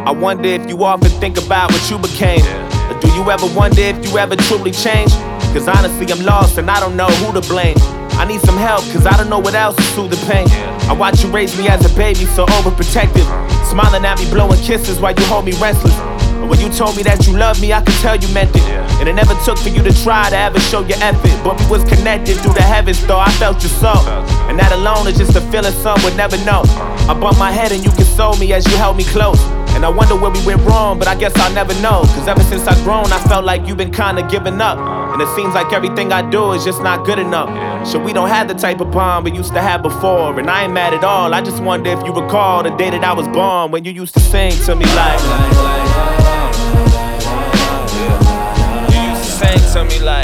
I wonder if you often think about what you became. Or do you ever wonder if you ever truly changed? Cause honestly I'm lost and I don't know who to blame. I need some help cause I don't know what else to soothe the pain. I watch you raise me as a baby so overprotective, smiling at me, blowing kisses while you hold me restless. And when you told me that you loved me, I could tell you meant it. And it never took for you to try to ever show your effort, but we was connected through the heavens, though I felt your soul. And that alone is just a feeling some would never know. I bump my head and you console me as you held me close. And I wonder where we went wrong, but I guess I'll never know. Cause ever since I've grown, I felt like you've been kinda giving up. And it seems like everything I do is just not good enough. So we don't have the type of bond we used to have before. And I ain't mad at all, I just wonder if you recall the day that I was born, when you used to sing to me like, you used to sing to me like,